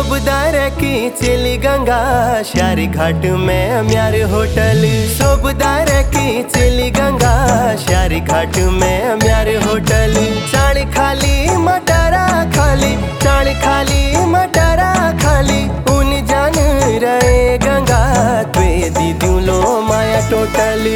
सोबदार की चिली गंगा श्यारी घाट में म्यार होटल। सोबदार की चिली गंगा श्यारी घाट में म्यार होटल। चाल खाली मटारा खाली, चाल खाली मटारा खाली, उन जान रहे गंगा त्वे दीदी लो माया टोटल।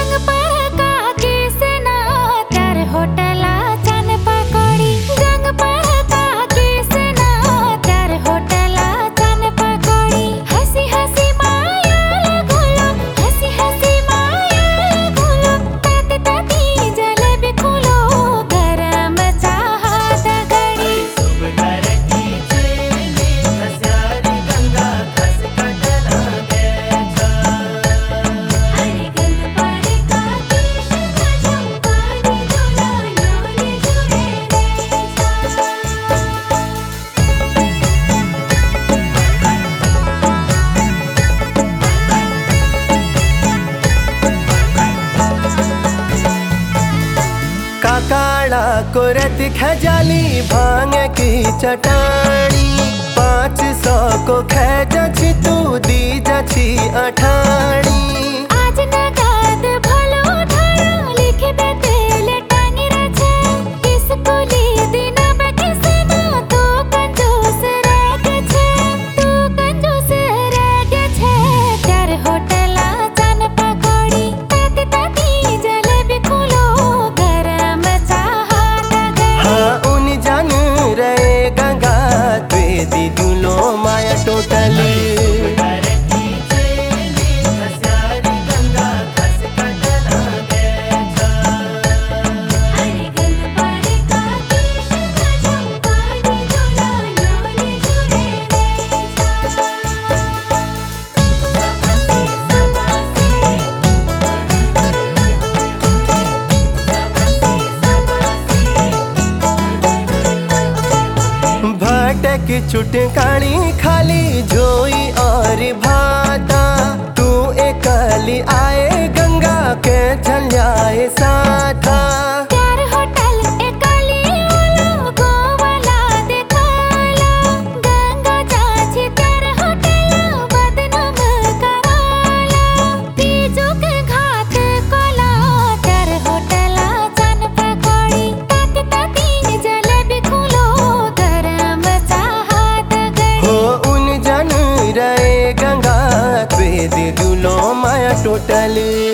काला कोरत खजाली भांग की चटानी, 500 को खैजछि तू दी जछि अठानी। आज नगाद भलो धारा लिखे बेतेल टांगी रछे, स्कूली दिन बैठे सेना तू कंजूस रह गे छे, तू कंजूस रह गे छे। त्यार होटला चन पकौड़ी, ताती ताती जलेबी खुलो गरम चाह दगे। हाँ उन जान रहे गंगा त्वे दीदी लो माया टोटल। भटक चुटकानी खाली झोई और भाता, तू एकली आए गंगा के चल जाए साथा। त्यार होटल एकली ओलो गोवाला देखाला, गंगा जाछि त्यार होटल बदनाम कराला। तीजो के घाट कोला त्यार होटला चन पकौड़ी, ताती ताती जलेबी खुलो गरम चाह दगे। हो उन जान रहे गंगा त्वे दीदी लो माया टोटल।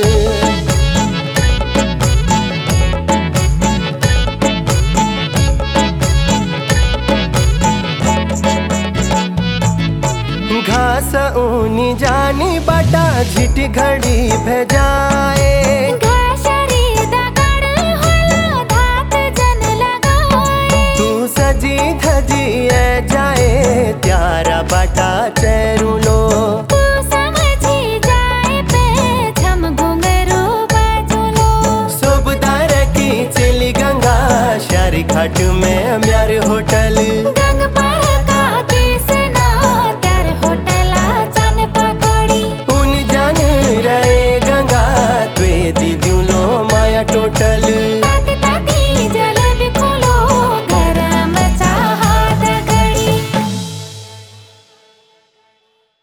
घास ऊनी जानी बाटा झिट घड़ी भेजाए, घासरी दगड़ होला धात जन लगाए। तू सजी धजी जाए त्यारा बाटा चेरुलो। तू समझी जाए पे छम घुंघरू बजुलो। सोबदार की चिली गंगा श्यारी घाट में म्यार होटल।